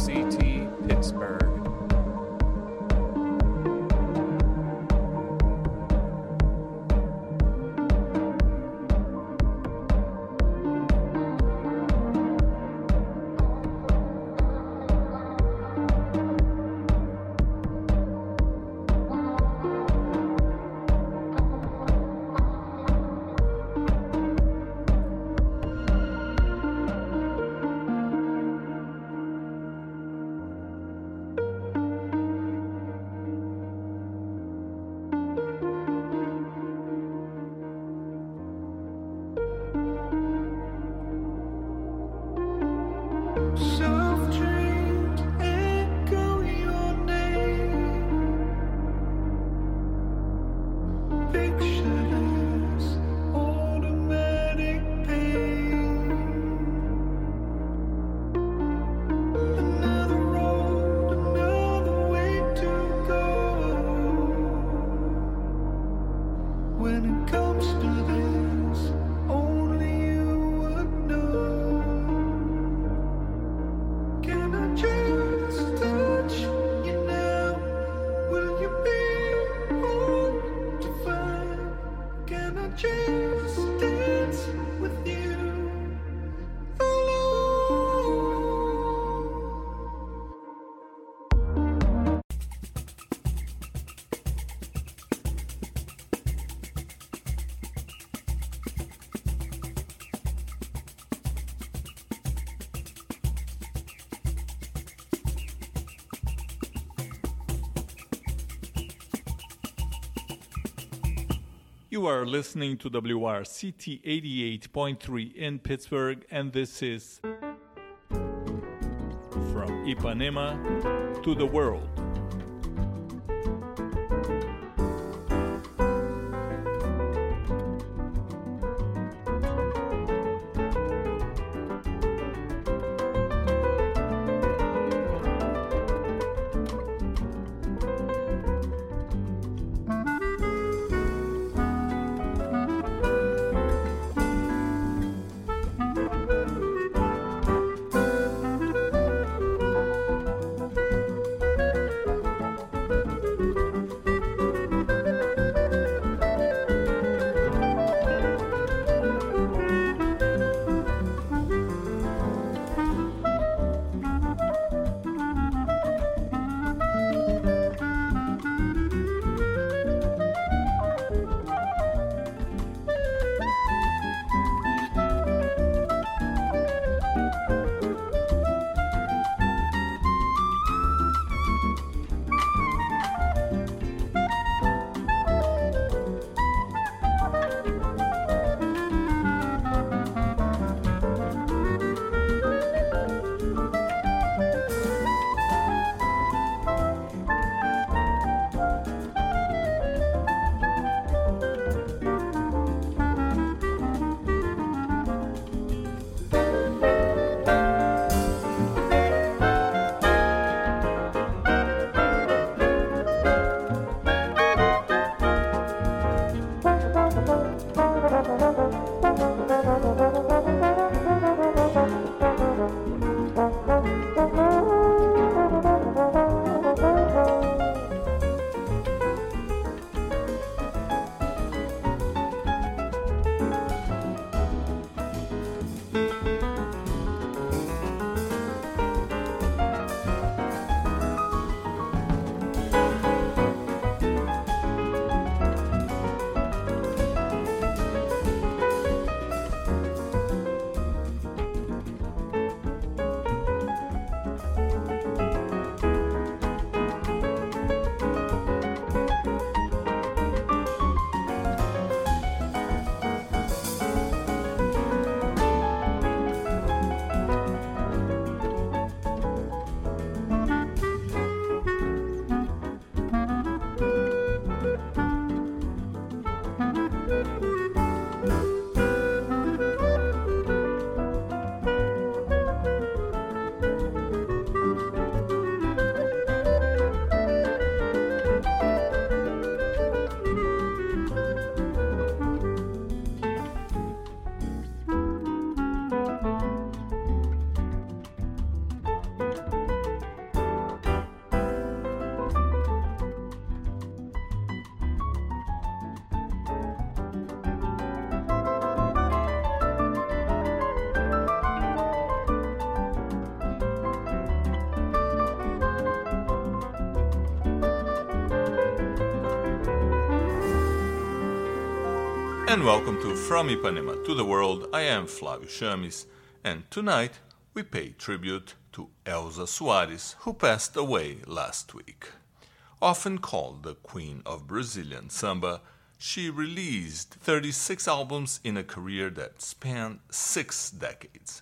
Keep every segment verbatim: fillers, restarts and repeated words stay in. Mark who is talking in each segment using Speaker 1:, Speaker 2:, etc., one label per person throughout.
Speaker 1: C T Pittsburgh. You are listening to W R C T eighty-eight point three in Pittsburgh, and this is From Ipanema to the World. And welcome to From Ipanema to the World. I am Flavio Chames, and tonight we pay tribute to Elza Soares, who passed away last week. Often called the Queen of Brazilian Samba, she released thirty-six albums in a career that spanned six decades.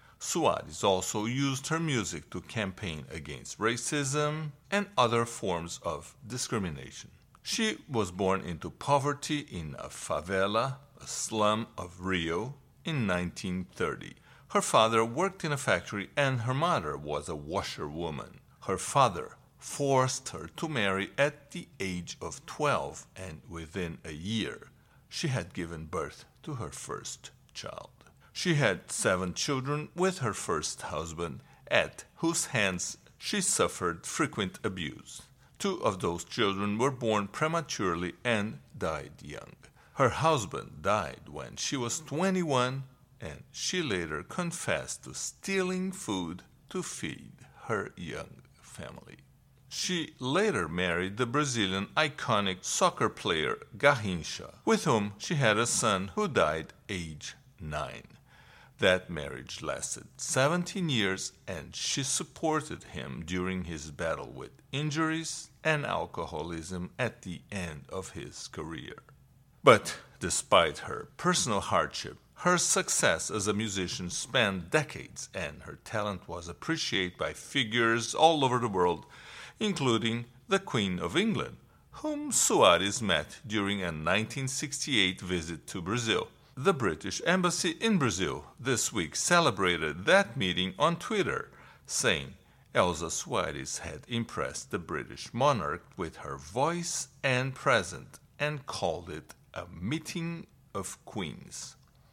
Speaker 1: Soares also used her music to campaign against racism and other forms of discrimination. She was born into poverty in a favela, a slum of Rio, in nineteen thirty. Her father worked in a factory and her mother was a washerwoman. Her father forced her to marry at the age of twelve, and within a year, she had given birth to her first child. She had seven children with her first husband, at whose hands she suffered frequent abuse. Two of those children were born prematurely and died young. Her husband died when she was twenty-one, and she later confessed to stealing food to feed her young family. She later married the Brazilian iconic soccer player Garrincha, with whom she had a son who died age nine. That marriage lasted seventeen years, and she supported him during his battle with injuries and alcoholism at the end of his career. But despite her personal hardship, her success as a musician spanned decades, and her talent was appreciated by figures all over the world, including the Queen of England, whom Soares met during a nineteen sixty-eight visit to Brazil. The British Embassy in Brazil this week celebrated that meeting on Twitter, saying Elza Soares had impressed the British monarch with her voice and presence and called it a meeting of queens.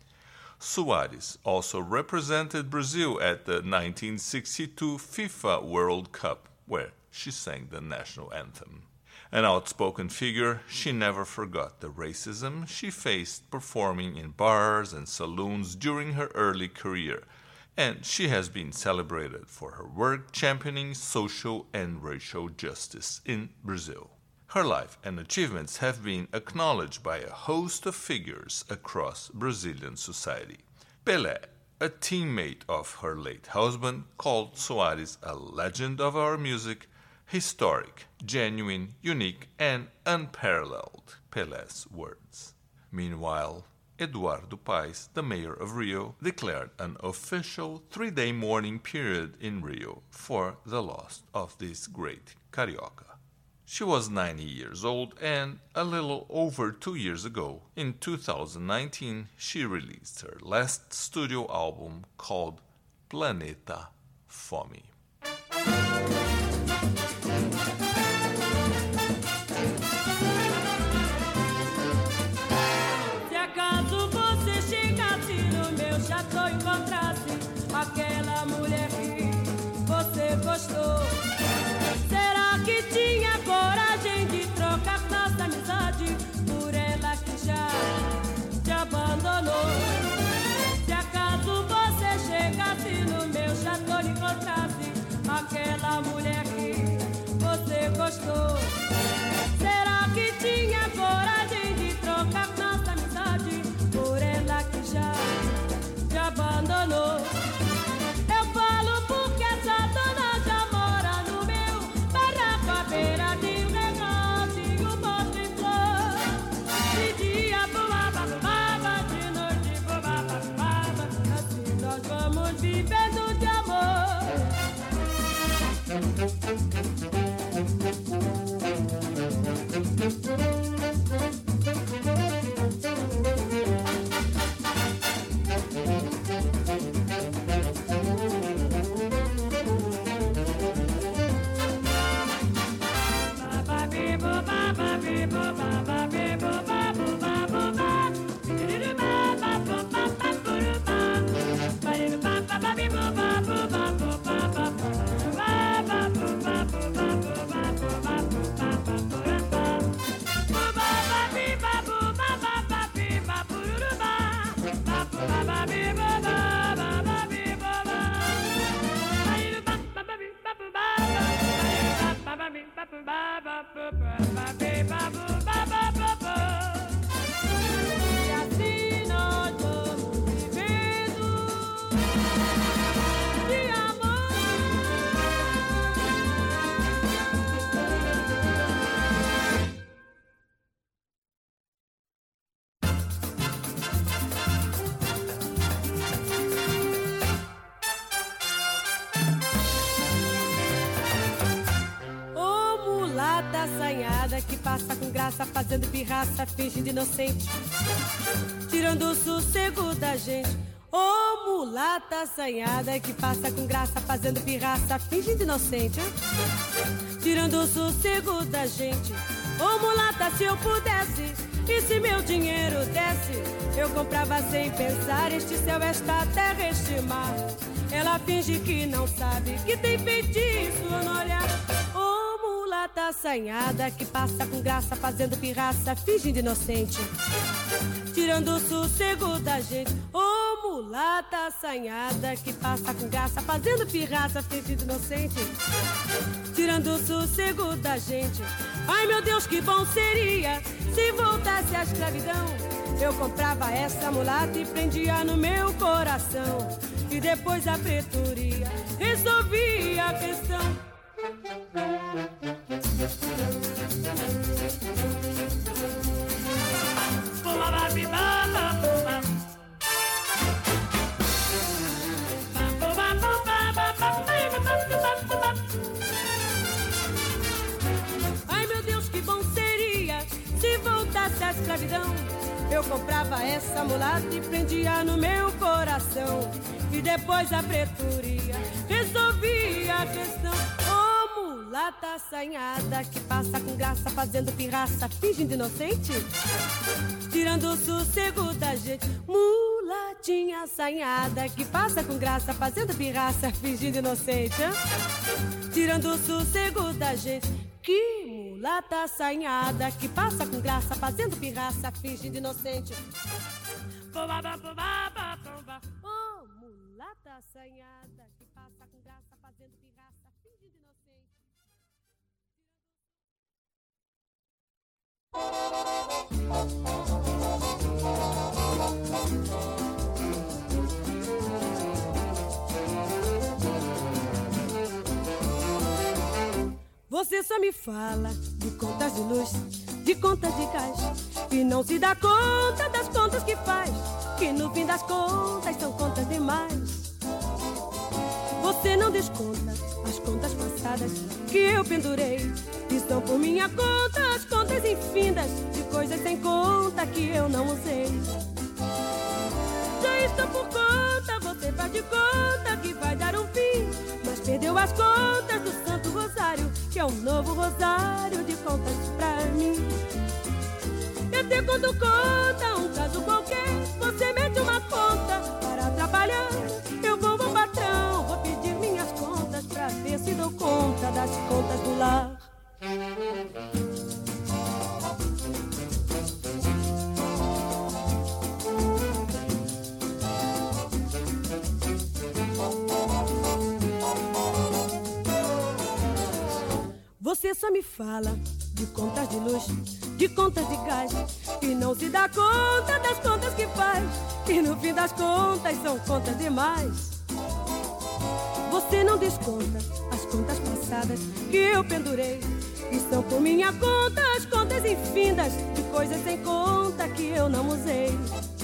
Speaker 1: Soares also represented Brazil at the nineteen sixty-two FIFA World Cup, where she sang the national anthem. An outspoken figure, she never forgot the racism she faced performing in bars and saloons during her early career, and she has been celebrated for her work championing social and racial justice in Brazil. Her life and achievements have been acknowledged by a host of figures across Brazilian society. Pelé, a teammate of her late husband, called Soares a legend of our music, historic, genuine, unique, and unparalleled, Pelé's words. Meanwhile, Eduardo Paes, the mayor of Rio, declared an official three-day mourning period in Rio for the loss of this great carioca. She was ninety years old, and a little over two years ago, in two thousand nineteen, she released her last studio album called Planeta Fome.
Speaker 2: Se acaso você chegasse no meu chateau e encontrasse aquela mulher que você gostou, será que tinha coragem de trocar nossa amizade por ela que já te abandonou? Se acaso você chegasse no meu chateau e encontrasse aquela mulher que você gostou, será que tinha coragem de trocar nossa amizade por ela que já te abandonou? Eu falo porque essa dona já mora no meu barraco à beira de um negocinho morto em flor. De dia voava, voava, de noite voava, voava, assim nós vamos vivendo de amor. assanhada que passa com graça, fazendo pirraça, fingindo inocente, tirando o sossego da gente. Ô oh, mulata assanhada que passa com graça, fazendo pirraça, fingindo inocente, hein? Tirando o sossego da gente. Ô oh, mulata, se eu pudesse, e se meu dinheiro desse, eu comprava sem pensar este céu, esta terra, este mar. Ela finge que não sabe, que tem feitiço no olhar. Ô oh, mulata assanhada que passa com graça, fazendo pirraça, fingindo inocente, tirando o sossego da gente. Ô oh, mulata assanhada que passa com graça, fazendo pirraça, fingindo inocente, tirando o sossego da gente. Ai meu Deus, que bom seria se voltasse a escravidão. Eu comprava essa mulata e prendia no meu coração, e depois a pretoria resolvia a questão. Ai meu Deus, que bom seria se voltasse a escravidão. Eu comprava essa mulata e prendia no meu coração, e depois a pretoria resolvia a questão. Ô oh, mulata assanhada que passa com graça, fazendo pirraça, fingindo inocente, tirando o sossego da gente. Mulatinha assanhada que passa com graça, fazendo pirraça, fingindo inocente, hein? Tirando o sossego da gente. Que mulata assanhada que passa com graça, fazendo pirraça, fingindo inocente. Oh, mulata assanhada que passa com graça, fazendo pirraça, fingindo inocente. Você só me fala de contas de luz, de contas de gás, e não se dá conta das contas que faz, que no fim das contas são contas demais. Você não desconta as contas passadas que eu pendurei, e são por minha conta as contas infindas de coisas sem conta que eu não usei. Já estou por conta, você faz de conta que vai dar um fim, mas perdeu as contas do Santo Rosário, que é um novo rosário de contas pra mim. E até quando conta um caso qualquer, você mete uma conta para atrapalhar. Eu vou ao patrão, vou pedir minhas contas pra ver se dou conta das contas do lar. Você só me fala de contas de luz, de contas de gás, e não se dá conta das contas que faz, e no fim das contas são contas demais. Você não desconta as contas passadas que eu pendurei, e são por minha conta as contas infindas de coisas sem conta que eu não usei.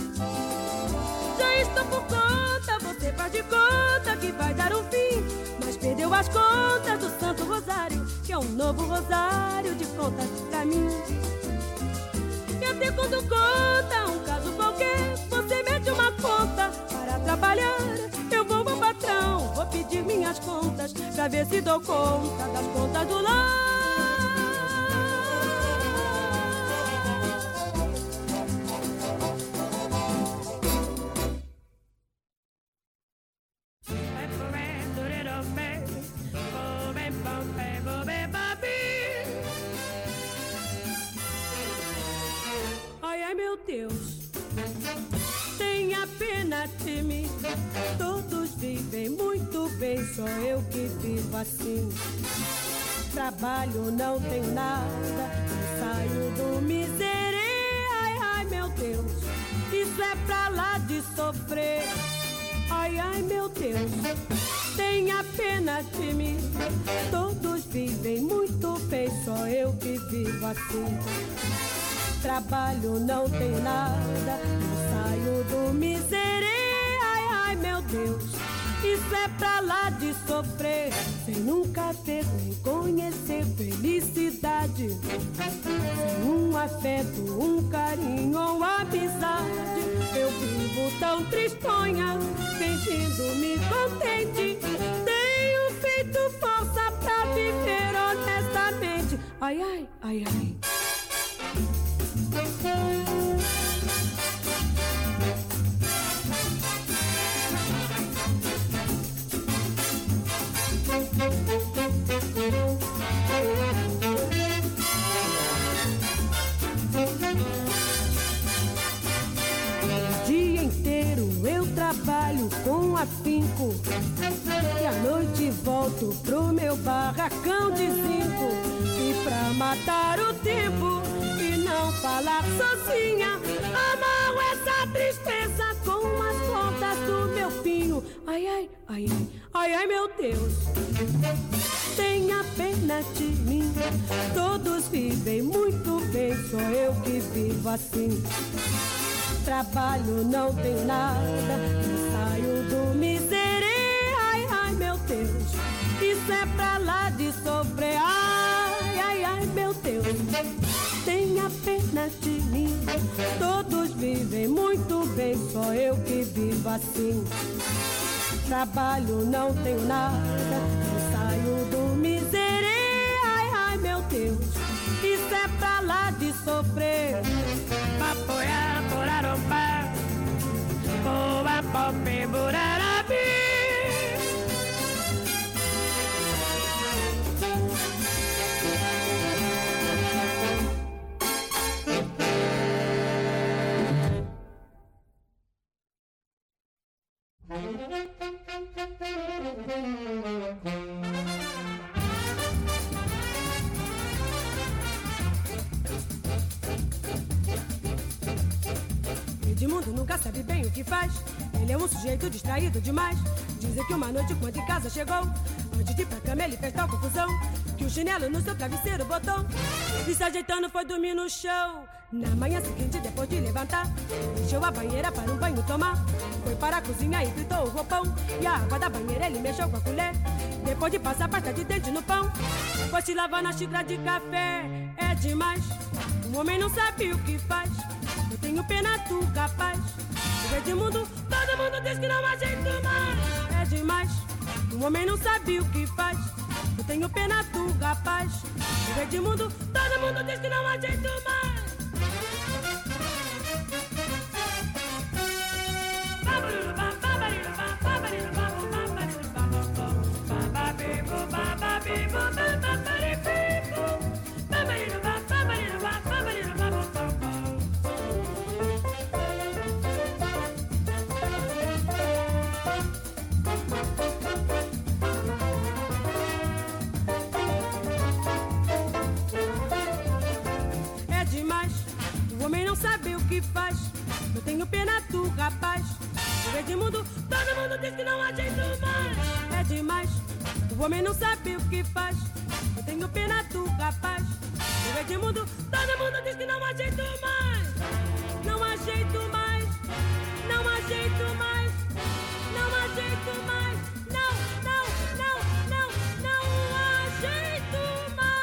Speaker 2: Já estou por conta, você faz de conta que vai dar um fim, mas perdeu as contas do Santo Rosário, que é um novo rosário de contas pra mim. E até quando conta um caso qualquer, você mete uma conta para atrapalhar. Eu vou ao patrão, vou pedir minhas contas pra ver se dou conta das contas do lar. Meu Deus, tenha pena de mim. Todos vivem muito bem, só eu que vivo assim. Trabalho, não tenho nada, não saio do miserê. Ai, ai, meu Deus, isso é pra lá de sofrer. Ai, ai, meu Deus, tenha pena de mim. Todos vivem muito bem, só eu que vivo assim. Trabalho, não tenho nada, não saio do miserê. Ai, ai, meu Deus, Isso é pra lá de sofrer, sem nunca ver nem conhecer felicidade. Sem um afeto, um carinho ou amizade, eu vivo tão tristonha, fingindo-me contente. Tenho feito força pra viver honestamente. Ai, ai, ai, ai. O dia inteiro eu trabalho com afinco, e à noite volto pro meu barracão de zinco. E pra matar o tempo e não falar sozinha, amarro essa tristeza com as cordas do meu pinho. Ai, ai, ai, ai, ai, ai, meu Deus, tenha pena de mim. Todos vivem muito bem, só eu que vivo assim. Trabalho, não tem nada, saio do miserê. Ai, ai, meu Deus, isso é pra lá de sofrer. Ai, ai, ai, meu Deus, tenha pena de mim. Todos vivem muito bem, só eu que vivo assim. Trabalho, não tenho nada, saio do miserê. Ai, ai, meu Deus, isso é pra lá de sofrer. Papoia, poraromba, boa, pope, burarabi. Edmundo nunca sabe bem o que faz. Ele é um sujeito distraído demais. Dizem que uma noite quando em casa chegou, antes de ir pra cama ele fez tal confusão, que o chinelo no seu travesseiro botou e se ajeitando foi dormir no chão. Na manhã seguinte, depois de levantar, encheu a banheira para um banho tomar. Foi para a cozinha e fritou o roupão, e a água da banheira ele mexeu com a colher. Depois de passar pasta de dente no pão, foi se lavar na xícara de café. É demais, o homem não sabe o que faz. Eu tenho pena tu capaz. O Edmundo, todo mundo diz que não há jeito mais. É demais, o homem não sabe o que faz. Eu tenho pena tu capaz. O Edmundo, todo mundo diz que não há jeito mais. É demais, o homem não sabe o que faz. Eu tenho pena tu rapaz. O Edmundo, todo mundo diz que não há jeito mais. É demais, o homem não sabe o que faz. Eu tenho pena tu rapaz. O Edmundo, todo mundo diz que não há jeito mais. Não há jeito mais. Não há jeito mais. Não há jeito mais. Não, não, não, não, não há jeito mais.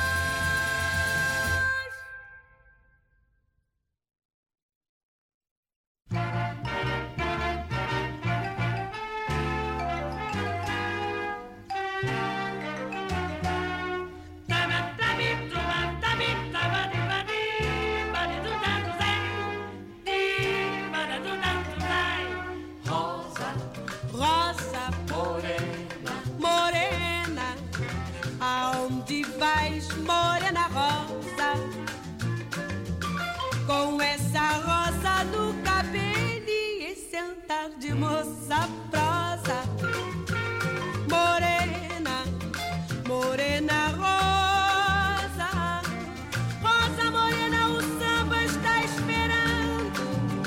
Speaker 2: Rosa morena, morena, aonde vais, morena rosa? Com essa rosa no cabelo e esse andar de moça prosa. Morena, morena rosa, rosa morena, o samba está esperando,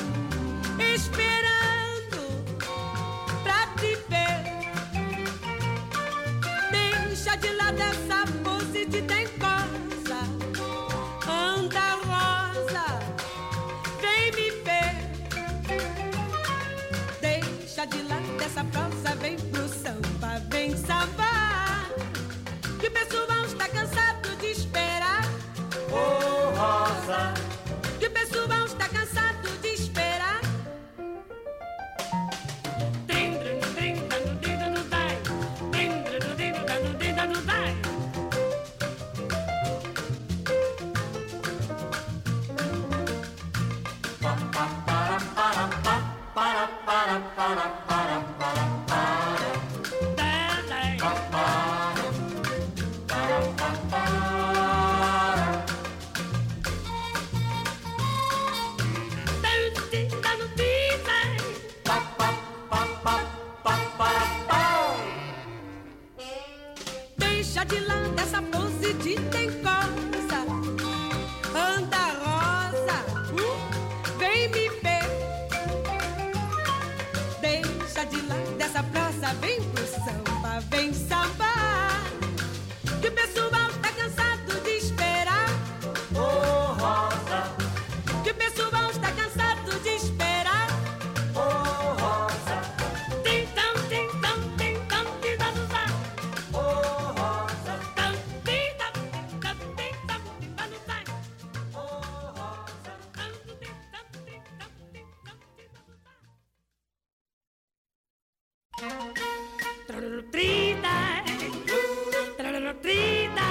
Speaker 2: esperando pra te ver. Deixa de lado essa pose de dengosa, anda rosa, vem me ver. Deixa de lado vem pro samba, vem sambar. Que o pessoal está cansado de esperar.
Speaker 3: Oh, Rosa.
Speaker 2: Que o pessoal está cansado de esperar. Deixa de lá dessa pose de dengosa. Anda, Rosa, uh, vem me ver. Deixa de lá dessa praça, vem pro samba, vem sambar. Que o pessoal tá cansado de esperar.
Speaker 3: Oh, Rosa.
Speaker 2: Que o pessoal está cansado de esperar.
Speaker 3: Oh, Rosa.
Speaker 2: Tim tam, tim tam, tim tam, tim tam, tim tam.
Speaker 3: Oh, Rosa.
Speaker 2: Tam, tim tam, tim tam, tim tam, tim tam, tim tam.
Speaker 3: Oh, Rosa.
Speaker 2: Tam, tim tam, tim tam, tim tam, tim tam, tim tam. Trarará, trita, trarará, trita.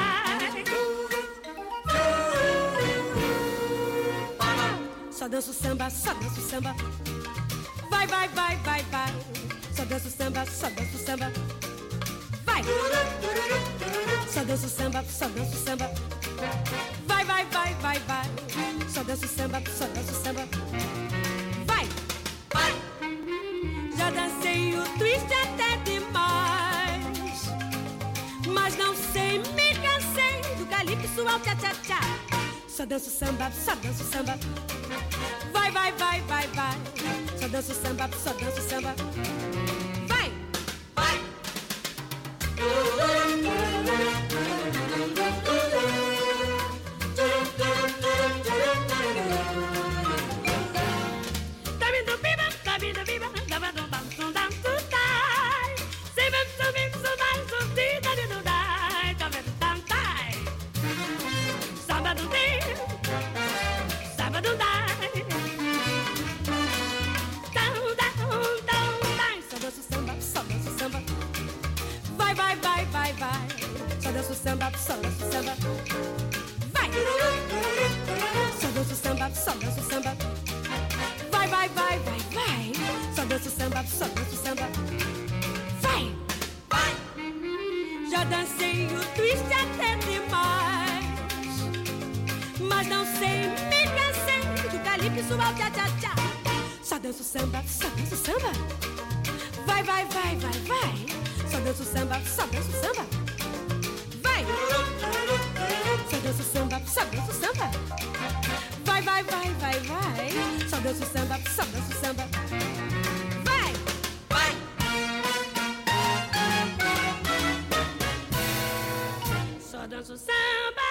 Speaker 2: Só danço samba, só danço samba. Vai, vai, vai, vai, vai. Só danço samba, só danço samba. Vai. Só danço samba, só danço samba. Vai, vai, vai, vai, vai. Só danço samba, só danço samba. Vai. Vai. Já dancei o twist até demais, mas não sei, me cansei do calypso ao tchá-tchá-tchá. Só danço samba, só danço samba. Vai, vai, vai, vai, vai. Só danço samba, só danço samba. Vai, vai. Tá vindo viva, tá vindo viva, tá vindo bam, tum, dam, tum, tai. Se vem, se vem, se vai, se vem, tá vindo dai, tá vindo tam, tai. Sábado tem, sábado dai. Vai, vai, vai, vai, vai. Só danço samba, só danço samba. Vai. Só danço samba, só danço samba. Vai, vai, vai, vai, vai. Só danço samba, só danço samba. Vai. Vai. Já dancei o twist até demais, mas não sei, me cansei do calypso ao tchá-tchá-tchá. Só danço samba, só danço samba. Vai, vai, vai, vai, vai. Só danço samba, só danço samba. Vai. Só danço samba, só danço samba. Vai, vai, vai, vai, vai. Só danço samba, só danço samba. Vai. Vai. Só danço samba.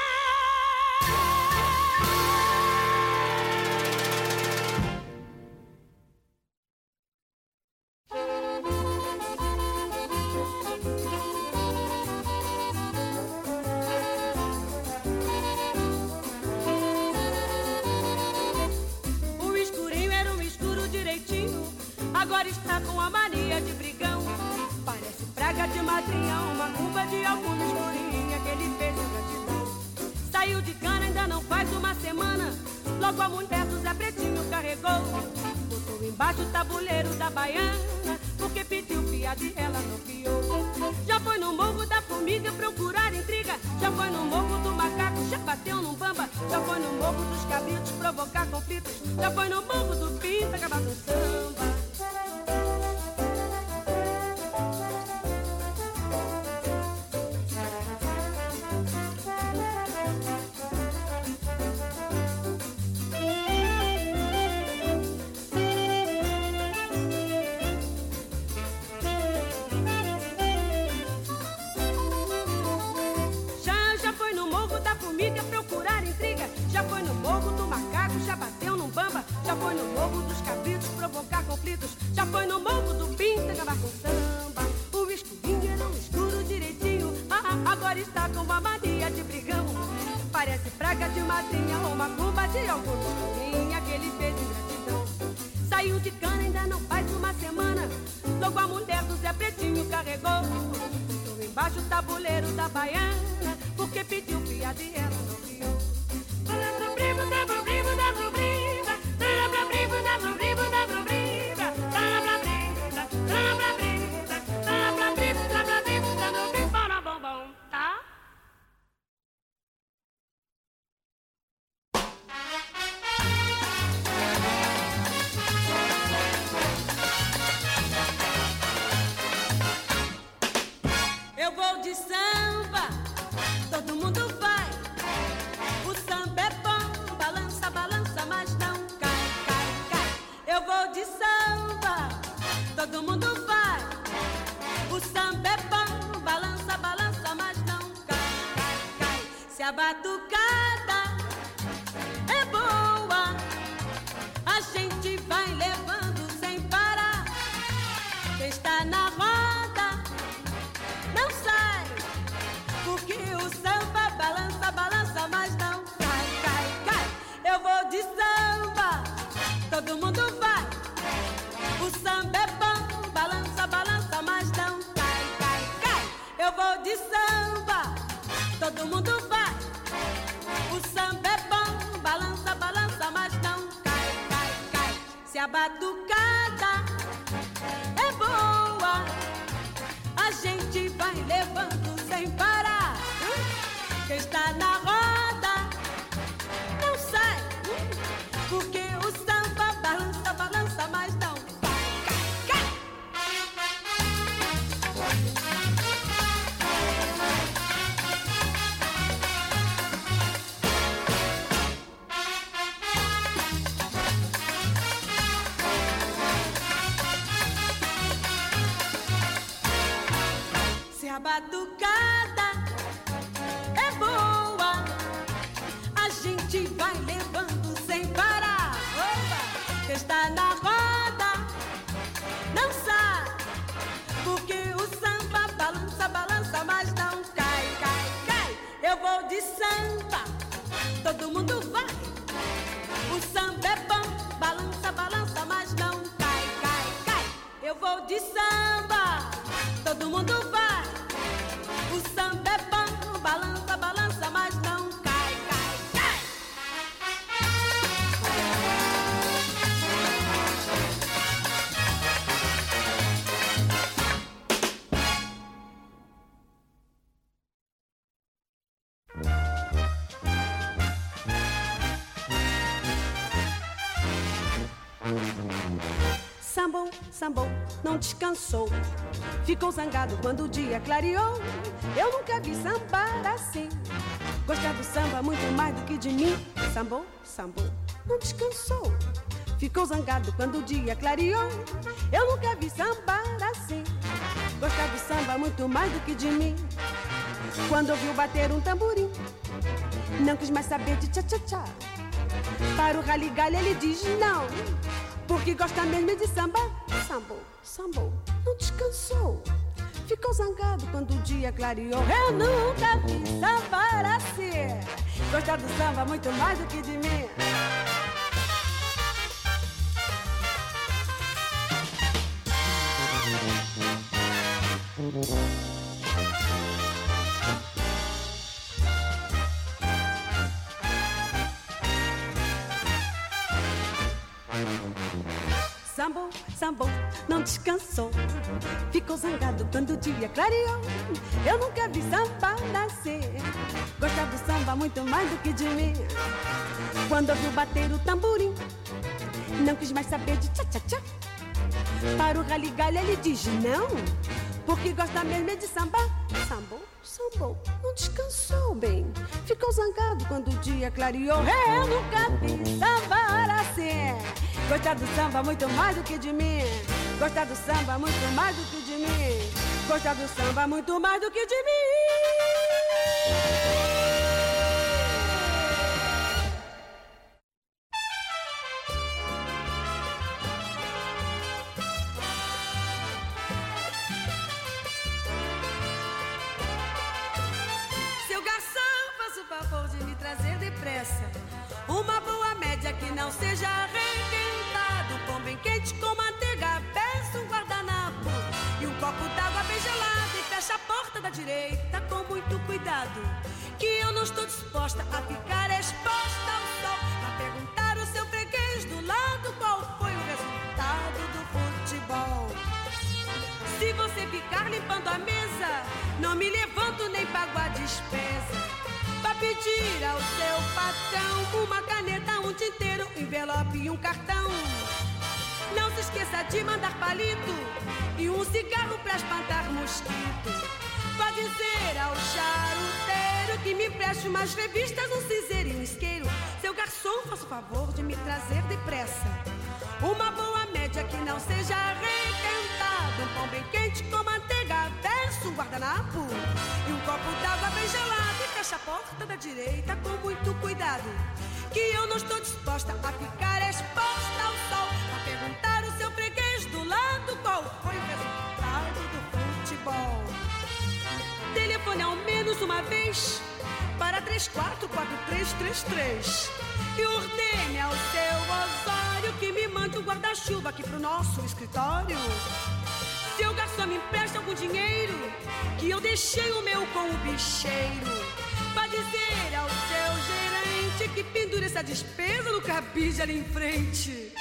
Speaker 2: Agora está com a mania de brigão. Parece praga de madrinha, uma culpa de alguma escurinha que ele fez em gratidão. Saiu de cana, ainda não faz uma semana. Logo a mulher do Zé Pretinho carregou. Botou embaixo o tabuleiro da baiana, porque pediu piada e ela não piou. Já foi no morro da formiga procurar intriga. Já foi no morro do macaco, já bateu num bamba. Já foi no morro dos cabritos provocar conflitos. Já foi no morro do pinto acabar com samba. Procurar intriga. Já foi no morro do macaco, já bateu num bamba. Já foi no morro dos cabritos provocar com uma mania de brigão. Parece praga de madrinha ou uma curva de algum minha que ele fez ingratidão. Saiu de cana, ainda não faz uma semana. Logo a mulher do Zé Pretinho carregou. Tô embaixo do tabuleiro da baiana, porque pediu piada e ela não viu. Eu vou de samba, todo mundo vai. O samba é bom, balança, balança, mas não cai, cai, cai. Eu vou de samba, todo mundo vai. O samba é bom, balança, balança, mas não cai, cai, cai. Se a batucada é boa, a gente vai levando sem parar. Quem está na roda não sai, porque o samba balança, balança, mas não cai, cai, cai. Eu vou de samba, todo mundo vai. O samba é bom, balança, balança, mas não cai, cai, cai. Eu vou de samba, todo mundo vai. O samba é bom, balança, balança, mas não cai, cai, cai. Se a batucada é boa, a gente vai levando sem parar. Quem está na roda não sai, porque o samba balança, balança, mas não cai, cai, cai. Se a batucada é boa, a gente vai levando sem parar. Opa! Quem está na roda não sai, porque o samba balança, balança, mas não cai, cai, cai. Eu vou de samba, todo mundo vai. O samba é bom, balança, balança, mas não cai, cai, cai. Eu vou de samba, todo mundo vai. O samba é bom, balança, balança, mas não cai, cai, cai. Sambou, sambou, não descansou. Ficou zangado quando o dia clareou. Eu nunca vi sambar assim. Gosta do samba muito mais do que de mim. Sambou, sambou, não descansou. Ficou zangado quando o dia clareou. Eu nunca vi sambar assim. Gosta do samba muito mais do que de mim. Quando ouviu bater um tamborim, não quis mais saber de tchá-tchá-tchá. Para o raligalho ele diz não, porque gosta mesmo de samba. Sambou, sambou, não descansou. Ficou zangado quando o dia clareou. Eu nunca vi sambar assim. Gosta do samba muito mais do que de mim. Sambou, sambou, não descansou. Ficou zangado quando o dia clareou. Eu nunca vi samba nascer. Gosta do samba muito mais do que de mim. Quando ouviu bater o tamborim, não quis mais saber de tchá-tchá-tchá. Para o raligalho ele diz não, porque gosta mesmo de samba. Sambou, sambou, não descansou bem. Ficou zangado quando o dia clareou. Eu nunca vi samba assim. Gosta do samba muito mais do que de mim. Gosta do samba muito mais do que de mim. Gosta do samba muito mais do que de mim. não seja arrebentado. Pão bem quente com manteiga, peça um guardanapo e um copo d'água bem gelado. E fecha a porta da direita com muito cuidado, que eu não estou disposta a ficar exposta ao sol, a perguntar ao seu freguês do lado qual foi o resultado do futebol. Se você ficar limpando a mesa, não me levanto nem pago a despesa. Pra pedir ao seu patrão uma caneta, um tinteiro, um envelope e um cartão. Não se esqueça de mandar palito e um cigarro pra espantar mosquito. Pra dizer ao charuteiro que me preste umas revistas, um cinzeiro e um isqueiro. Seu garçom, faça o favor de me trazer depressa uma boa média que não seja arrebentada. Um pão bem quente com manteiga, verso, um guardanapo e um copo d'água bem gelado. E fecha a porta da direita com muito cuidado, que eu não estou disposta a ficar exposta ao sol, a perguntar ao seu freguês do lado qual foi o resultado do futebol. Telefone ao menos uma vez para três quatro quatro três três três e ordene ao seu Osório que me mande um guarda-chuva aqui pro nosso escritório. Seu garçom, me empresta algum dinheiro, que eu deixei o meu com o bicheiro. Pra dizer ao seu gerente que pendure essa despesa no cabide ali em frente.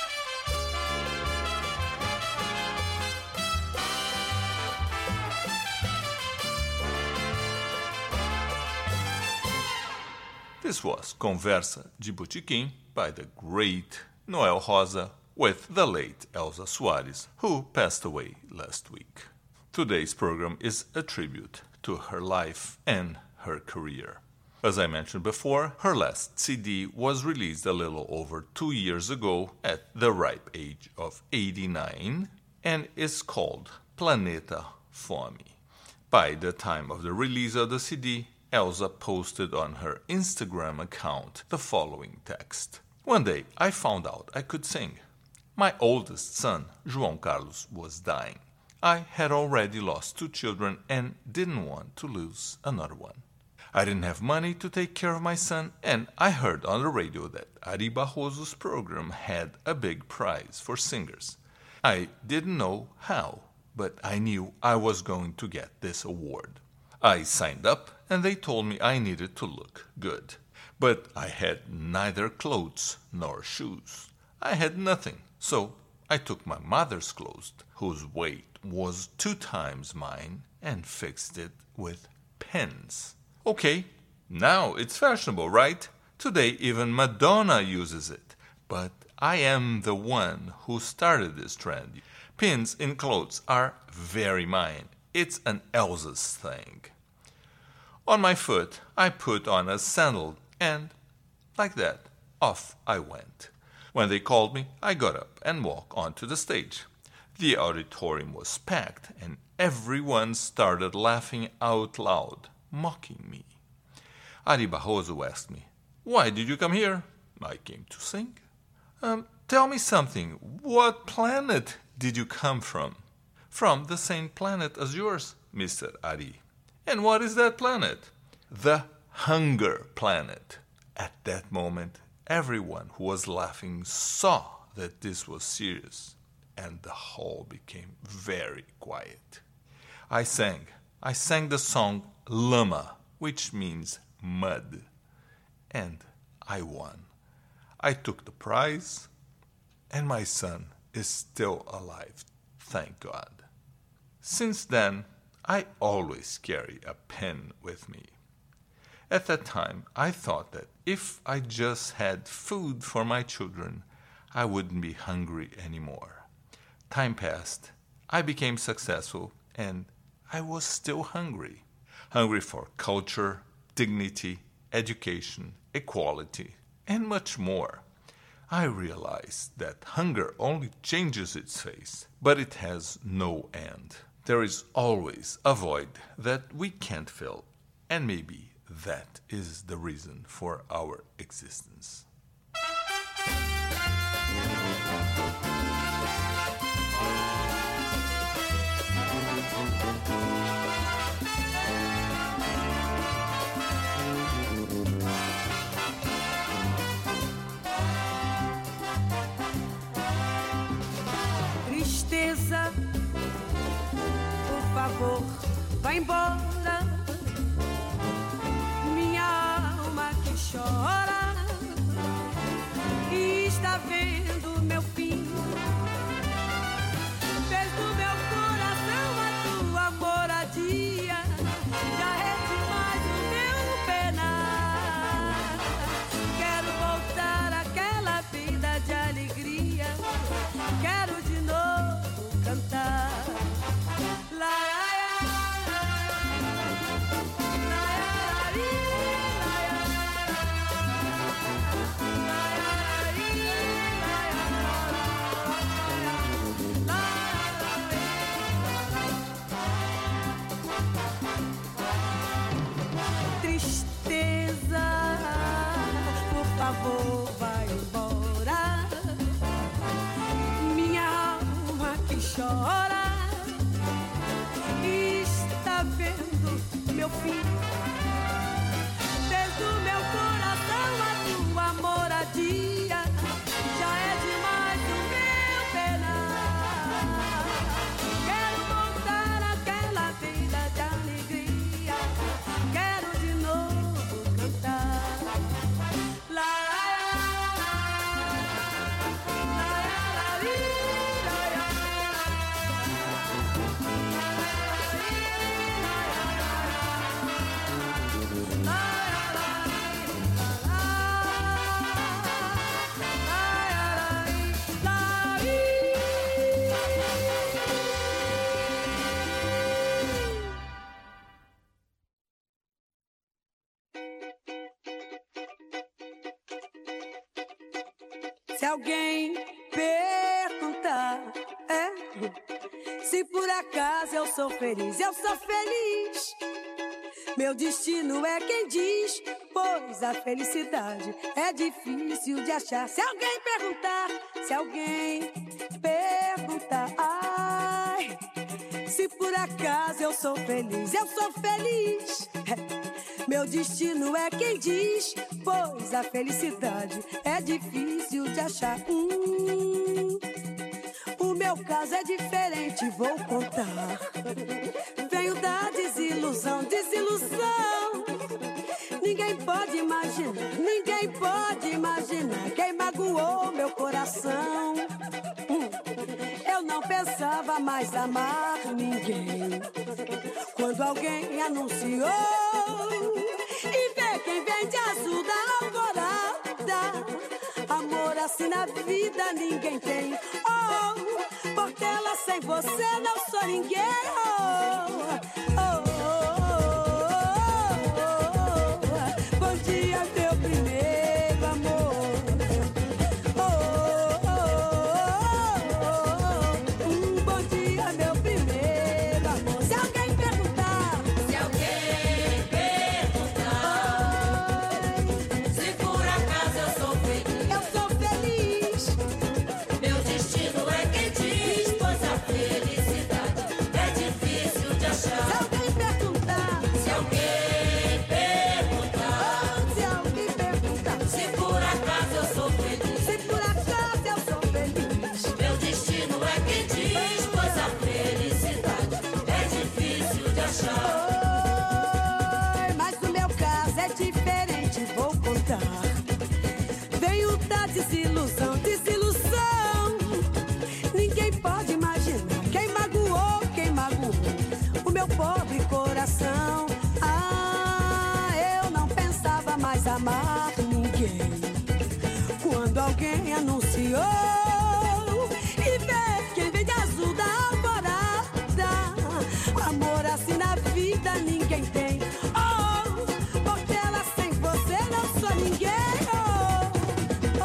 Speaker 1: This was Conversa de Botequim by the great Noel Rosa with the late Elza Soares, who passed away last week. Today's program is a tribute to her life and her career. As I mentioned before, her last C D was released a little over two years ago at the ripe age of eighty-nine and is called Planeta Fome. By the time of the release of the C D, Elza posted on her Instagram account the following text. One day, I found out I could sing. My oldest son, João Carlos, was dying. I had already lost two children and didn't want to lose another one. I didn't have money to take care of my son, and I heard on the radio that Ari Barroso's program had a big prize for singers. I didn't know how, but I knew I was going to get this award. I signed up, and they told me I needed to look good. But I had neither clothes nor shoes. I had nothing, so I took my mother's clothes, whose weight was two times mine, and fixed it with pins. Okay, now it's fashionable, right? Today even Madonna uses it. But I am the one who started this trend. Pins in clothes are very mine. It's an Elza's thing. On my foot, I put on a sandal, and like that, off I went. When they called me, I got up and walked onto the stage. The auditorium was packed, and everyone started laughing out loud, mocking me. Ari Barroso asked me, "Why did you come here?" "I came to sing." Um, tell me something. What planet did you come from?" "From the same planet as yours, Mister Ari." "And what is that planet?" "The Hunger Planet." At that moment, everyone who was laughing saw that this was serious, and the hall became very quiet. I sang. I sang the song Lama, which means mud, and I won. I took the prize, and my son is still alive, thank God. Since then, I always carry a pen with me. At that time, I thought that if I just had food for my children, I wouldn't be hungry anymore. Time passed, I became successful, and I was still hungry. Hungry for culture, dignity, education, equality, and much more. I realized that hunger only changes its face, but it has no end. There is always a void that we can't fill, and maybe that is the reason for our existence.
Speaker 2: favor, vai embora. Minha alma que chora e está vendo meu fim. Fez do meu coração a tua moradia. Já é demais o meu penar. Quero voltar àquela vida de alegria. Quero de novo cantar. Tristeza, por favor, vai embora. Minha alma que chora está vendo meu fim. Desde o meu coração a tua moradia. Já é demais o meu penar. Quero voltar àquela vida de alegria. Quero de novo cantar. La Se alguém perguntar, é, se por acaso eu sou feliz, eu sou feliz. Meu destino é quem diz, pois a felicidade é difícil de achar. Se alguém perguntar, se alguém perguntar, ai, se por acaso eu sou feliz, eu sou feliz. Meu destino é quem diz, pois a felicidade é difícil de achar. Hum, o meu caso é diferente, vou contar. Venho da desilusão, desilusão. Ninguém pode imaginar, ninguém pode imaginar quem magoou meu coração. Hum, eu não pensava mais amar ninguém. Quando alguém anunciou e vê quem vem de azul da alvorada, amor assim na vida ninguém tem. Oh, Portela, sem você não sou ninguém. Oh, oh, oh, oh, oh. Bom dia, meu primeiro amor. Oh, oh, oh, oh. Um bom dia, meu primeiro amor. Se alguém perguntar,
Speaker 4: Se alguém perguntar se por acaso eu sou feliz,
Speaker 2: eu sou feliz.
Speaker 4: meu destino é quem diz, pois a felicidade é difícil de
Speaker 2: Se
Speaker 4: achar.
Speaker 2: alguém perguntar,
Speaker 4: Se alguém perguntar
Speaker 2: se alguém perguntar,
Speaker 4: se por acaso eu sou feliz,
Speaker 2: se por acaso eu sou feliz.
Speaker 4: meu destino é quem diz, pois a felicidade é difícil de achar.
Speaker 2: Oi, mas o meu caso é diferente, vou contar. Venho da desilusão, desilusão. Ninguém pode imaginar quem magoou, quem magoou o meu pobre coração. Ah, eu não pensava mais amar ninguém. Quando alguém anunciou e vê quem vem de azul da alvorada, amor assim na vida ninguém tem. Oh, Portela, sem você não sou ninguém. Oh,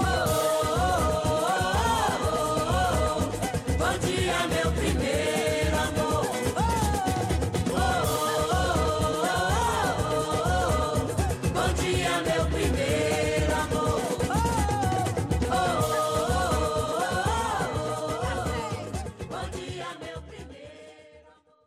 Speaker 2: oh,
Speaker 4: Bom dia, meu primeiro amor. Bom dia, meu primeiro amor. Bom dia, meu primeiro amor.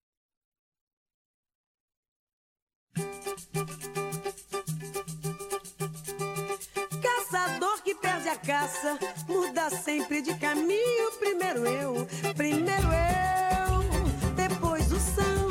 Speaker 2: caçador que perde a caça muda sempre de caminho. Primeiro eu, primeiro eu, depois o são.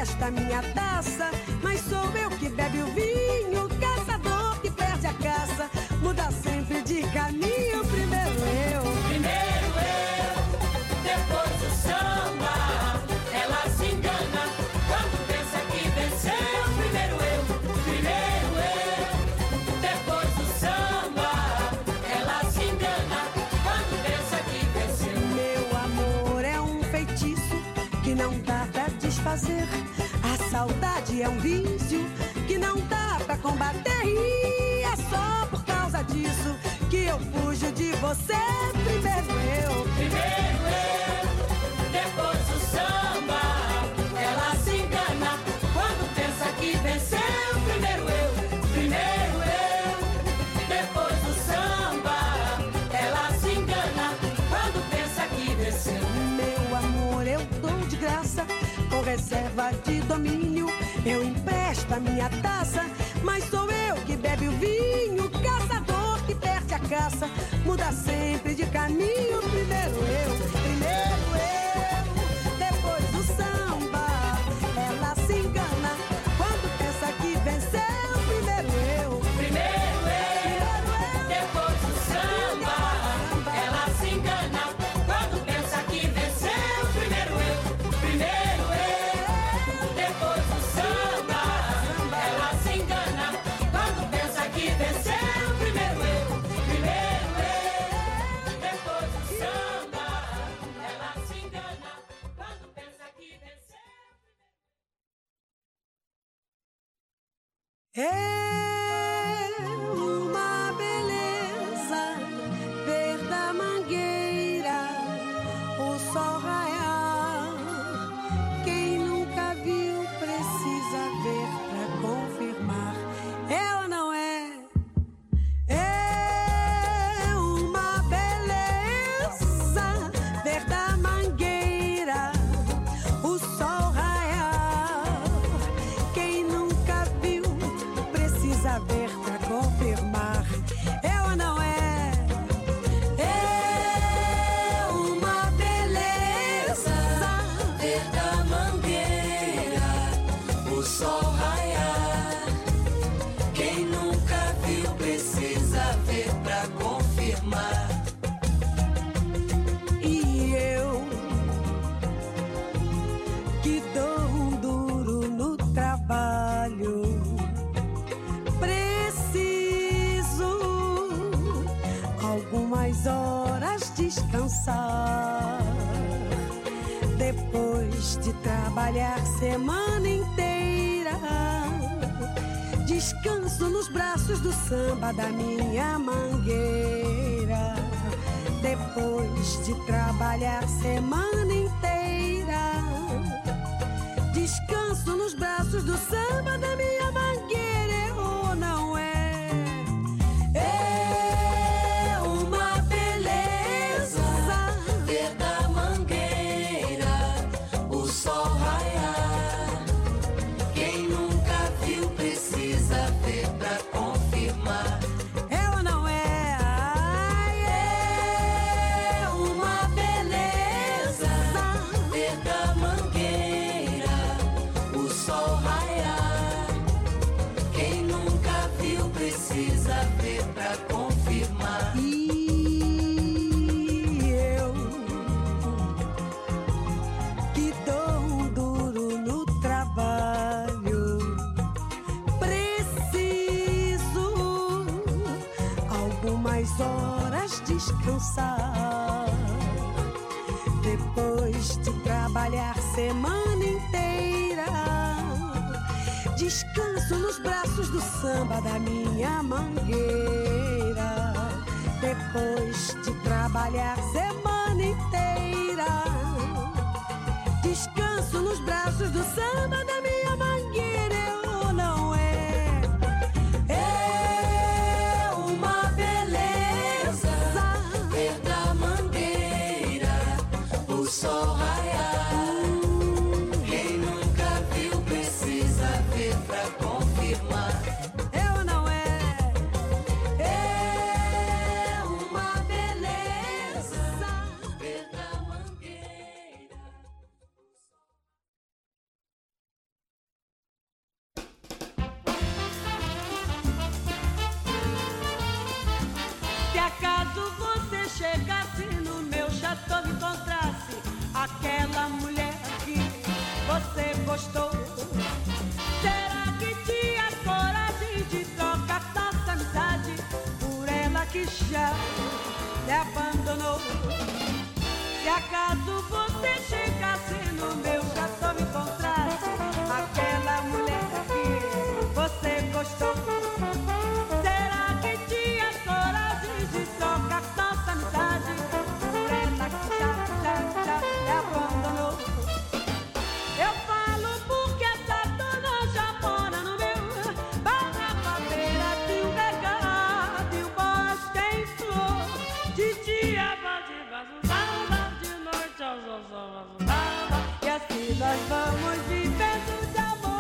Speaker 5: empresta minha taça, mas sou eu que bebe o vinho, caçador que perde a caça, muda sempre de caminho, primeiro eu.
Speaker 4: Primeiro eu, depois o samba. Ela se engana quando pensa que venceu. Primeiro eu, primeiro eu, depois o samba. Ela se engana quando pensa que venceu.
Speaker 5: Meu amor é um feitiço que não dá pra desfazer. A saudade é um vício que não dá pra combater. E é só por causa disso que eu fujo de você. Primeiro eu.
Speaker 4: Primeiro eu, depois o samba. Ela se engana quando pensa que venceu. Primeiro eu, primeiro eu, depois o samba. Ela se engana quando pensa que venceu.
Speaker 5: Meu amor eu dou de graça, com reserva de domínio. Eu empresto a minha taça, mas sou eu que bebe o vinho, caçador que perde a caça, muda sempre de caminho. Primeiro eu, primeiro eu, depois o samba. Ela se engana quando pensa que venceu. Primeiro eu,
Speaker 4: Primeiro eu, depois o samba. Ela se engana quando pensa que venceu. Primeiro eu, primeiro eu, depois o samba. Ela se engana quando pensa que venceu. Primeiro eu, primeiro eu, depois o samba. Ela se engana quando pensa que venceu.
Speaker 5: é uma beleza ver da mangueira o sol raiar. Quem nunca viu precisa ver pra confirmar. Ela não é. É uma beleza ver da mangueira o sol raiar. Quem nunca viu precisa ver pra confirmar. Ela não é. É uma beleza
Speaker 4: Ver da mangueira o sol raiar. Quem nunca viu precisa ver pra confirmar.
Speaker 5: E eu que dou um duro no trabalho, preciso algumas horas descansar. Depois de trabalhar semana inteira, descanso nos braços do samba da minha mangueira. Depois de trabalhar semana inteira, descanso nos braços do samba da minha mangueira. Ou não é? É uma beleza
Speaker 4: Ver da mangueira o sol raiar. Quem nunca viu precisa ver pra confirmar.
Speaker 5: ela não é. Ai,
Speaker 4: É uma beleza ver da mangueira o sol raiar. Quem nunca viu precisa ver pra confirmar.
Speaker 5: E eu que dou um duro no trabalho, preciso algumas horas descansar. Depois de trabalhar semana inteira, descanso nos braços do samba da minha mangueira. Depois de trabalhar semana inteira, descanso nos braços do samba da minha mangueira. Ou não é?
Speaker 4: É uma beleza ver da mangueira o sol raiar. Quem nunca viu precisa ver pra confirmar.
Speaker 5: Eu não é.
Speaker 4: É uma beleza ver da mangueira.
Speaker 5: gostou? Será que tinha coragem de trocar nossa amizade por ela que já me abandonou? Se acaso você chegasse no meu chateau e encontrasse aquela mulher que você gostou, será que tinha coragem de trocar nossa amizade por ela que já, já, já me abandonou? Eu falo porque essa dona já mora no meu barrafadeira de um mercado e o bosque em flor. De dia bate vasudada, de noite aos ossos, e assim nós vamos vivendo de amor.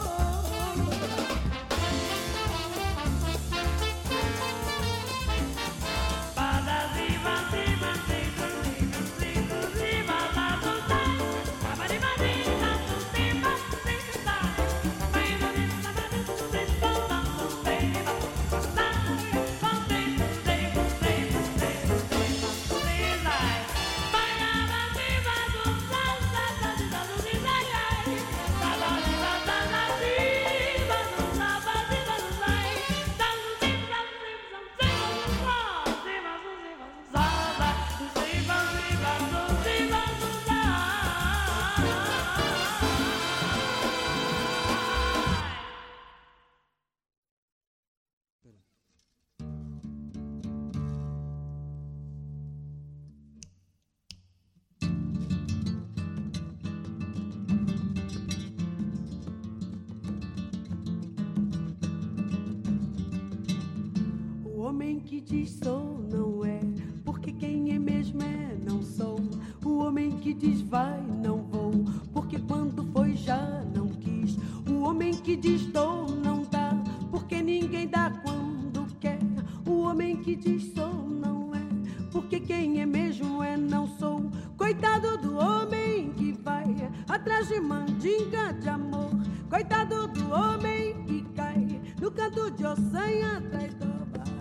Speaker 5: O homem que diz sou não é, porque quem é mesmo é não sou. O homem que diz vai não vou, porque quando foi já não quis. O homem que diz dou não dá, porque ninguém dá quando quer. O homem que diz sou não é, porque quem é mesmo é não sou. Coitado do homem que vai atrás de mandinga de amor. Coitado do homem que cai no canto de ossanha traidor.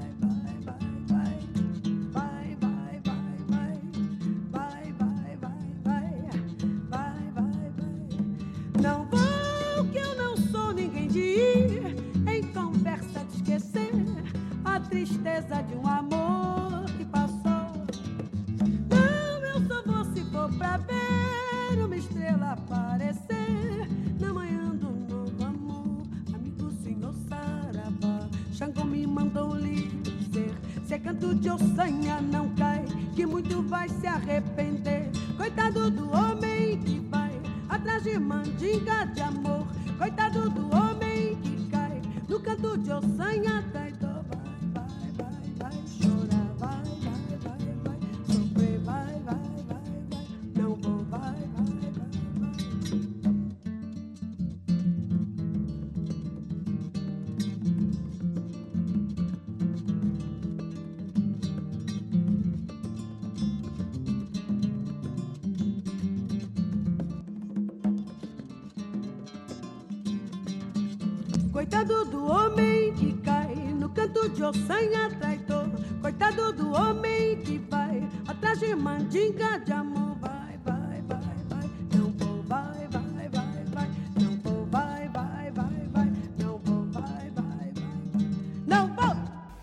Speaker 5: Não vou, que eu não sou ninguém de ir em conversa de esquecer a tristeza de um amor que passou. Não, eu só vou se for pra ver uma estrela aparecer na manhã do novo amor. Amigo senhor Saravá, Xangô me mandou lhe dizer: se é canto de ossanha não cai, que muito vai se arrepender. Coitado do homem que vai atrás de mandinga de amor. Coitado do homem que cai no canto de ossanha traidor. Vai, vai, vai, vai chorar. Vai, vai, vai, vai sofrer. Vai, vai, vai, vai. Não vou, vai, vai, vai, vai. Coitado do homem que cai no canto de ossanha traidor. Coitado do homem que vai atrás de mandinga de amor. Vai, vai, vai, vai, não vou, vai, vai, vai, vai, não vou, vai, vai, vai, vai, não vou, vai, vai, vai, vai, não vou.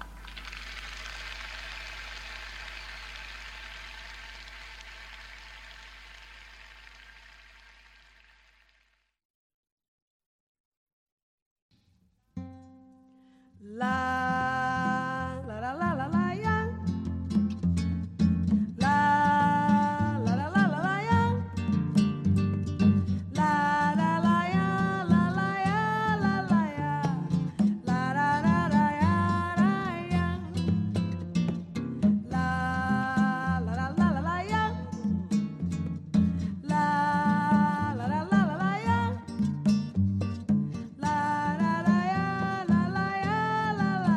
Speaker 5: La la la la la la ya. La la la la la la ya. La la la ya la la ya la la ya. La la la la ya la ya. La la la la la la ya. La la la la la la ya. La la la ya la la ya la la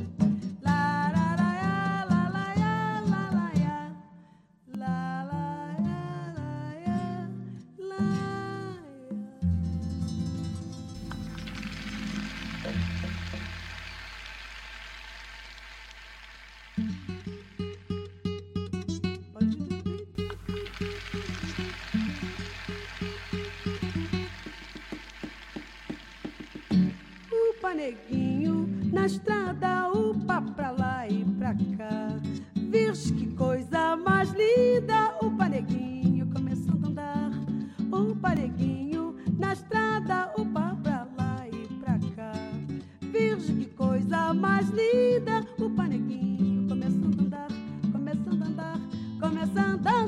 Speaker 5: Neguinho, na estrada, upa pra lá e pra cá. Vixe, que coisa mais linda. Upa, neguinho, começando a andar. Upa, neguinho, na estrada, upa pra lá e pra cá. Vixe, que coisa mais linda. Upa, neguinho, começando a andar. Começando a andar, começando a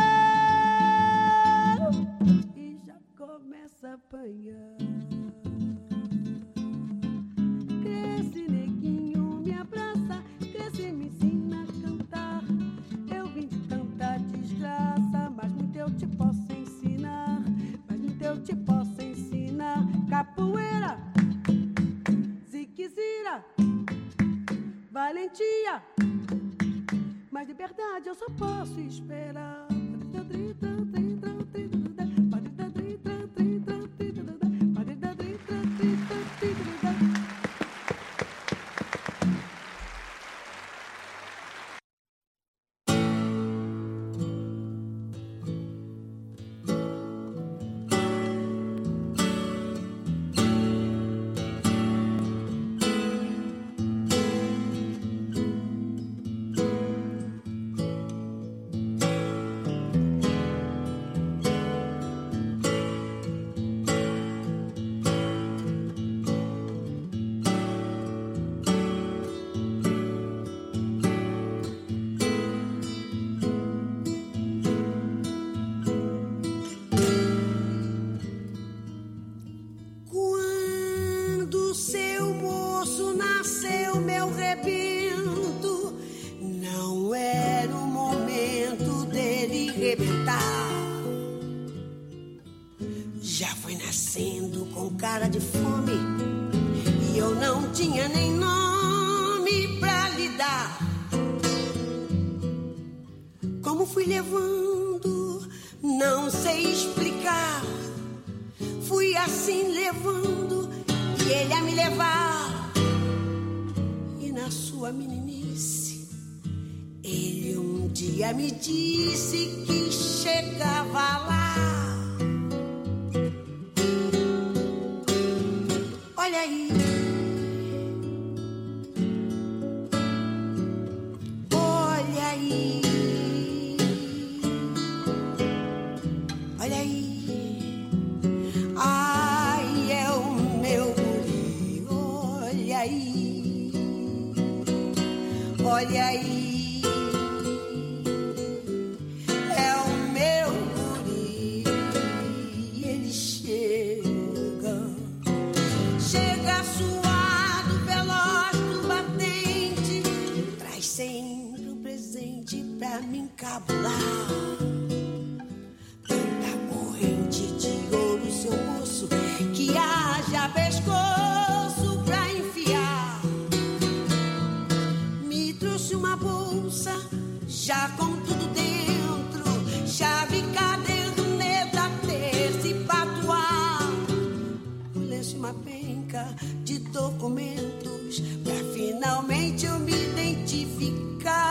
Speaker 5: andar. E já começa a apanhar. Capoeira, ziquezira, valentia, mas liberdade eu só posso esperar. Cara de fome e eu não tinha nem nome pra lhe dar. Como fui levando, não sei explicar. Fui assim levando e ele a me levar. E na sua meninice, ele um dia me disse que chegava lá. Olha aí, olha aí, olha aí, ai é o meu guri, olha aí, olha aí. Encabular tanta corrente de ouro, seu moço, que haja pescoço pra enfiar. Me trouxe uma bolsa já com tudo dentro, chave, caderneta, terça e patuá, um lenço, uma penca de documentos pra finalmente eu me identificar.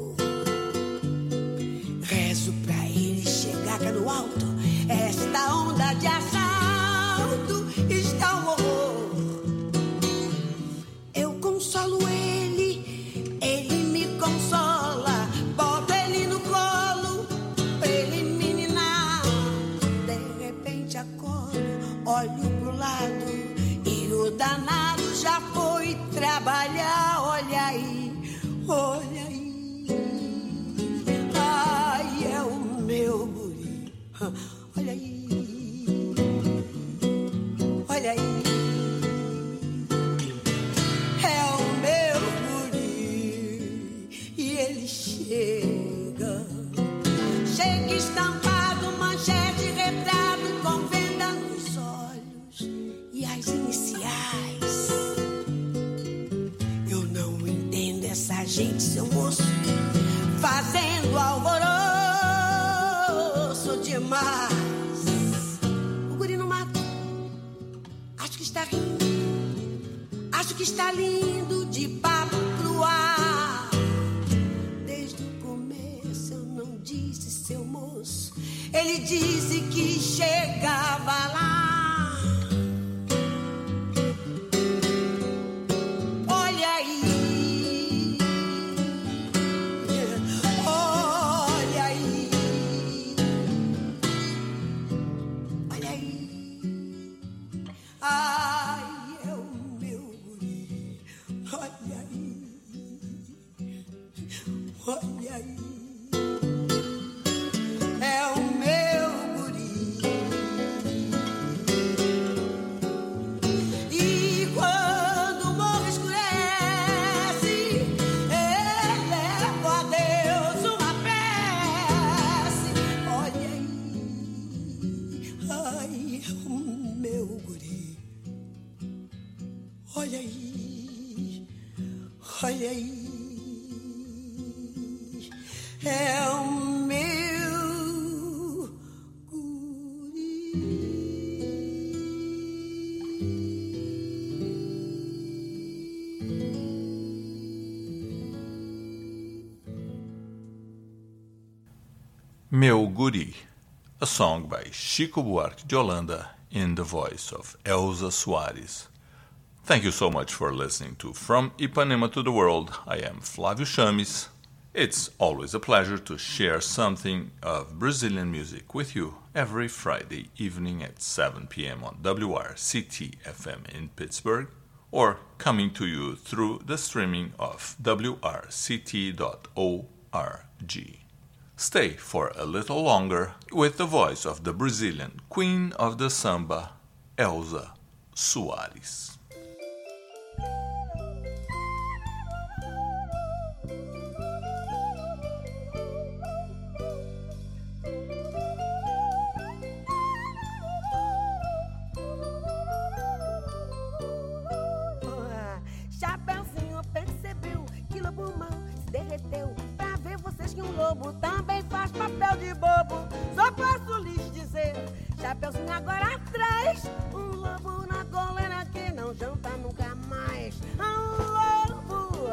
Speaker 5: Rezo pra ele chegar cá no alto. Esta onda de assalto está um horror. Eu consolo ele, ele me consola. Boto ele no colo pra ele me ninar. De repente acordo, olho pro lado e o danado já foi trabalhar. Olha aí, olha aí. Ai, é o meu guri. Olha aí, olha aí. É o meu guri. E ele chega. Chega estampado, manchete, retrato, com venda nos olhos e as iniciais. Eu não entendo essa gente, seu moço, fazendo alvoroço demais. O guri no mato, acho que está rindo, acho que está lindo, de papo pro ar. Desde o começo eu não disse, seu moço, ele disse que chegava lá. Olha aí, olha aí, olha aí. Ai, é o meu guri. Olha aí, olha aí. É o meu guri. E quando o morro escurece, elevo a Deus uma prece. Olha aí, ai, é o meu guri. Olha aí, olha aí. É o meu guri.
Speaker 1: Meu Guri, a song by Chico Buarque de Holanda in the voice of Elza Soares. Thank you so much for listening to From Ipanema to the World. I am Flávio Chames. It's always a pleasure to share something of Brazilian music with you every Friday evening at seven p.m. on W R C T F M in Pittsburgh, or coming to you through the streaming of W R C T dot org. Stay for a little longer with the voice of the Brazilian queen of the samba, Elza Soares.
Speaker 5: Chapeuzinho percebeu que lobo mal se derreteu. Pra ver vocês que um lobo também faz papel de bobo. Só posso lhes dizer, Chapeuzinho agora atrás, um lobo na coleira que não janta nunca mais. Um lobo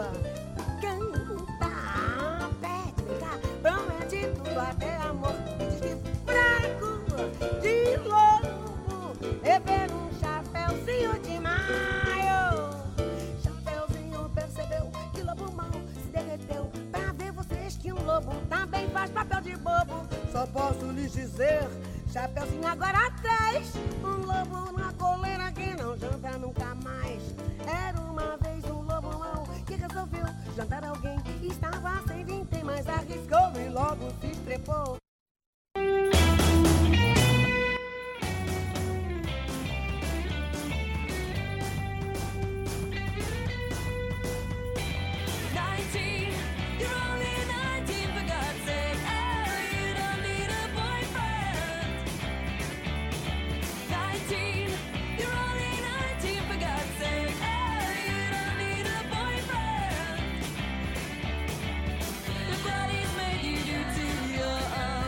Speaker 5: canta, pede, brincar, promete tudo até amor. E diz que fraco de lobo é ver um Chapeuzinho de maio. Chapeuzinho percebeu que lobo mal se derreteu. Pra ver vocês que um lobo também faz papel de bobo. Só posso lhes dizer, Chapeuzinho agora atrás, um lobo na coleira que não janta nunca mais. Era uma vez um lobo mau que resolveu jantar alguém. Estava sem vintém, mas arriscou e logo se estrepou.
Speaker 2: nineteen, you're only nineteen, for God's sake. Oh, you don't need a boyfriend. nineteen, you're only nineteen, for God's sake. Oh, you don't need a boyfriend. Look what he's made you do to your own.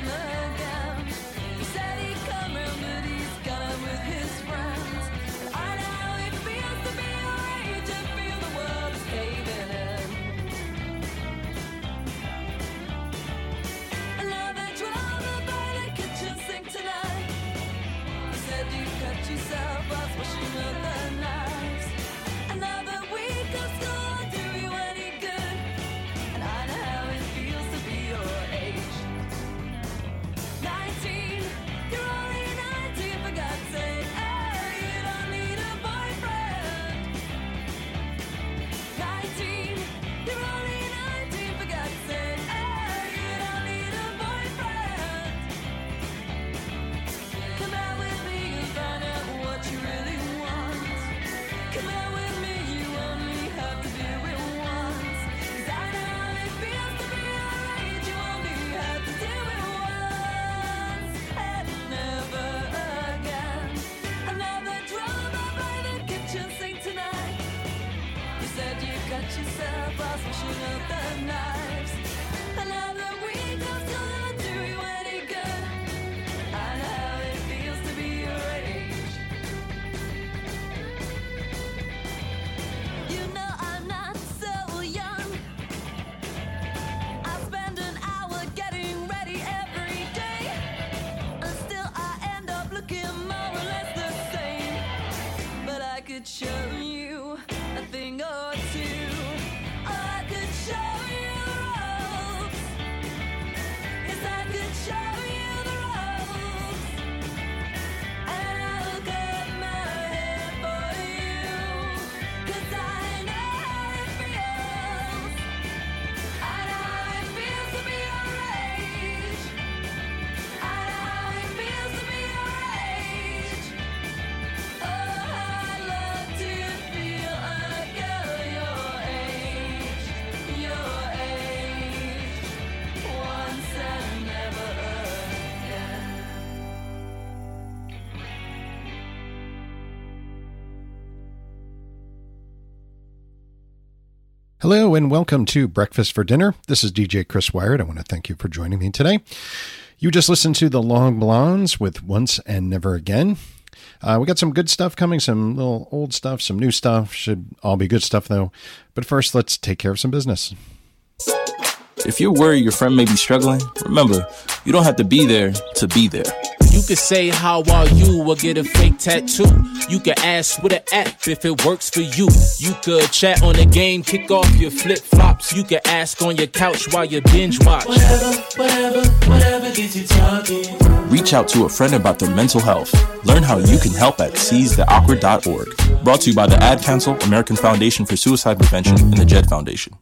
Speaker 6: Hello and welcome to Breakfast for Dinner. This is D J Chris Wired. I want to thank you for joining me today. You just listened to the Long Blondes with Once and Never Again. Uh, we got some good stuff coming, some little old stuff, some new stuff. Should all be good stuff though. But first, let's take care of some business.
Speaker 7: If you're worried your friend may be struggling, remember, you don't have to be there to be there.
Speaker 8: You could say, how are you, or get a fake tattoo. You could ask with an app if it works for you. You could chat on the game, kick off your flip-flops. You could ask on your couch while you binge watch.
Speaker 9: Whatever, whatever, whatever gets you talking.
Speaker 7: Reach out to a friend about their mental health. Learn how you can help at seize the awkward dot org. Brought to you by the Ad Council, American Foundation for Suicide Prevention, and the Jed Foundation.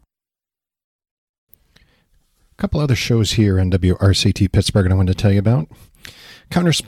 Speaker 6: A couple other shows here on W R C T Pittsburgh that I wanted to tell you about. Counterspin